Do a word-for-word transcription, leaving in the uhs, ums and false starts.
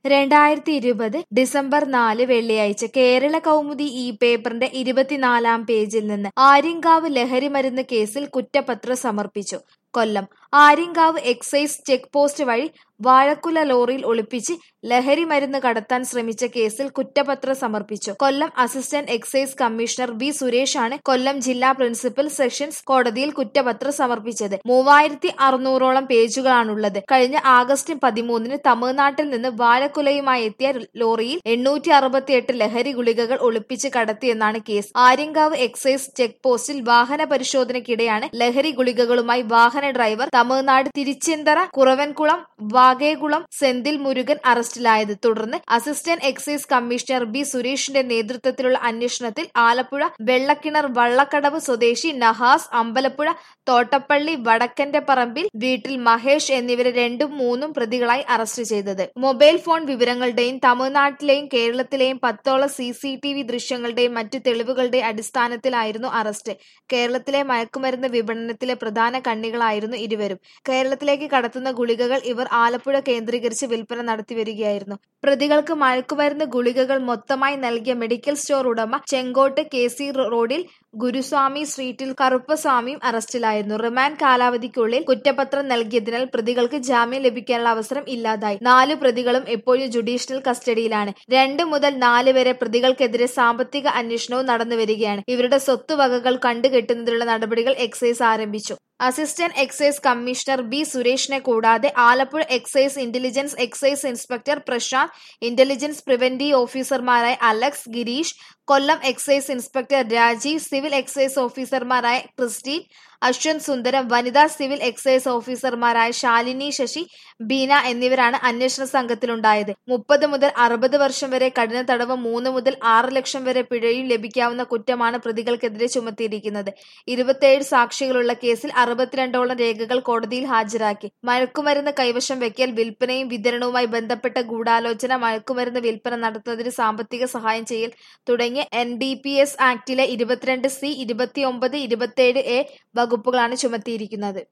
രണ്ടായിരത്തി ഇരുപത് ഡിസംബർ നാല് വെള്ളിയാഴ്ച കേരള കൗമുദി ഈ പേപ്പറിന്റെ ഇരുപത്തിനാലാം പേജിൽ നിന്ന് ആര്യങ്കാവ് ലഹരിമരുന്ന് കേസിൽ കുറ്റപത്രം സമർപ്പിച്ചു. Kollam Aryankavu excise check post വഴി വാഴക്കുല ലോറിയിൽ ഒളിപ്പിച്ച് ലഹരി മരുന്ന് കടത്താൻ ശ്രമിച്ച കേസിൽ കുറ്റപത്രം സമർപ്പിച്ചു. Kollam assistant excise commissioner B സുരേഷാണ് കൊല്ലം ജില്ലാ പ്രിൻസിപ്പൽ സെഷൻസ് കോടതിയിൽ കുറ്റപത്രം സമർപ്പിച്ചത്. മൂവായിരത്തി അറുന്നൂറോളം പേജുകളാണുള്ളത്. കഴിഞ്ഞ ആഗസ്റ്റ് പതിമൂന്നിന് തമിഴ്നാട്ടിൽ നിന്ന് വാഴക്കുലയുമായി എത്തിയ ലോറിയിൽ എണ്ണൂറ്റി അറുപത്തിയെട്ട് ലഹരി ഗുളികകൾ ഒളിപ്പിച്ച് കടത്തിയെന്നാണ് കേസ്. ആര്യങ്കാവ് എക്സൈസ് ചെക്ക് പോസ്റ്റിൽ വാഹന പരിശോധനയ്ക്കിടെയാണ് ലഹരി ഗുളികകളുമായി വാഹന ഡ്രൈവർ തമിഴ്നാട് തിരുച്ചെന്തറ കുറവൻകുളം വാകേകുളം സെന്തിൽ മുരുകൻ അറസ്റ്റിലായത്. തുടർന്ന് അസിസ്റ്റന്റ് എക്സൈസ് കമ്മീഷണർ ബി സുരേഷിന്റെ നേതൃത്വത്തിലുള്ള അന്വേഷണത്തിൽ ആലപ്പുഴ വെള്ളക്കിണർ വള്ളക്കടവ് സ്വദേശി നഹാസ്, അമ്പലപ്പുഴ തോട്ടപ്പള്ളി വടക്കന്റെ പറമ്പിൽ വീട്ടിൽ മഹേഷ് എന്നിവരെ രണ്ടും മൂന്നും പ്രതികളായി അറസ്റ്റ് ചെയ്തത്. മൊബൈൽ ഫോൺ വിവരങ്ങളുടെയും തമിഴ്നാട്ടിലെയും കേരളത്തിലെയും പത്തോളം സി സി ടി വി ദൃശ്യങ്ങളുടെയും മറ്റു തെളിവുകളുടെയും അടിസ്ഥാനത്തിലായിരുന്നു അറസ്റ്റ്. കേരളത്തിലെ മയക്കുമരുന്ന് വിപണനത്തിലെ പ്രധാന കണ്ണികളായിരുന്നു ഇരുവരും. കേരളത്തിലേക്ക് കടത്തുന്ന ഗുളികകൾ ഇവർ ആലപ്പുഴ കേന്ദ്രീകരിച്ച് വിൽപ്പന നടത്തിവരികയായിരുന്നു. പ്രതികൾക്ക് മയക്കുമരുന്ന് ഗുളികകൾ മൊത്തമായി നൽകിയ മെഡിക്കൽ സ്റ്റോർ ഉടമ ചെങ്കോട്ട് കെ സി റോഡിൽ ഗുരുസ്വാമി സ്ട്രീറ്റിൽ കറുപ്പസ്വാമിയും അറസ്റ്റിലായിരുന്നു. റിമാൻഡ് കാലാവധിക്കുള്ളിൽ കുറ്റപത്രം നൽകിയതിനാൽ പ്രതികൾക്ക് ജാമ്യം ലഭിക്കാനുള്ള അവസരം ഇല്ലാതായി. നാലു പ്രതികളും എപ്പോഴും ജുഡീഷ്യൽ കസ്റ്റഡിയിലാണ്. രണ്ട് മുതൽ നാല് വരെ പ്രതികൾക്കെതിരെ സാമ്പത്തിക അന്വേഷണവും നടന്നുവരികയാണ്. ഇവരുടെ സ്വത്തുവകകൾ കണ്ടുകെട്ടുന്നതിനുള്ള നടപടികൾ എക്സൈസ് ആരംഭിച്ചു. അസിസ്റ്റന്റ് എക്സൈസ് കമ്മീഷണർ ബി സുരേഷിനെ കൂടാതെ Alappuzha excise intelligence excise inspector Prashanth, intelligence preventive ഓഫീസർമാരായ Alex, Girish, Kollam excise inspector Rajeev, civil excise ഓഫീസർമാരായ ക്രിസ്റ്റീൻ, അശ്വന്ത് സുന്ദരം, വനിതാ സിവിൽ എക്സൈസ് ഓഫീസർമാരായ ശാലിനി ശശി, ബീന എന്നിവരാണ് അന്വേഷണ സംഘത്തിലുണ്ടായത്. മുപ്പത് മുതൽ അറുപത് വർഷം വരെ കഠിന തടവും മൂന്ന് മുതൽ ആറ് ലക്ഷം വരെ പിഴയും ലഭിക്കാവുന്ന കുറ്റമാണ് പ്രതികൾക്കെതിരെ ചുമത്തിയിരിക്കുന്നത്. ഇരുപത്തിയേഴ് സാക്ഷികളുള്ള കേസിൽ അറുപത്തിരണ്ടോളം രേഖകൾ കോടതിയിൽ ഹാജരാക്കി. മയക്കുമരുന്ന് കൈവശം വയ്ക്കൽ, വിൽപ്പനയും വിതരണവുമായി ബന്ധപ്പെട്ട ഗൂഢാലോചന, മയക്കുമരുന്ന് വിൽപ്പന നടത്തുന്നതിന് സാമ്പത്തിക സഹായം ചെയ്യൽ തുടങ്ങിയ എൻ ഡി പി എസ് ആക്ടിലെ ഇരുപത്തിരണ്ട് സി, ഇരുപത്തിയൊമ്പത്, ഇരുപത്തിയേഴ് എ വകുപ്പുകളാണ് ചുമത്തിയിരിക്കുന്നത്.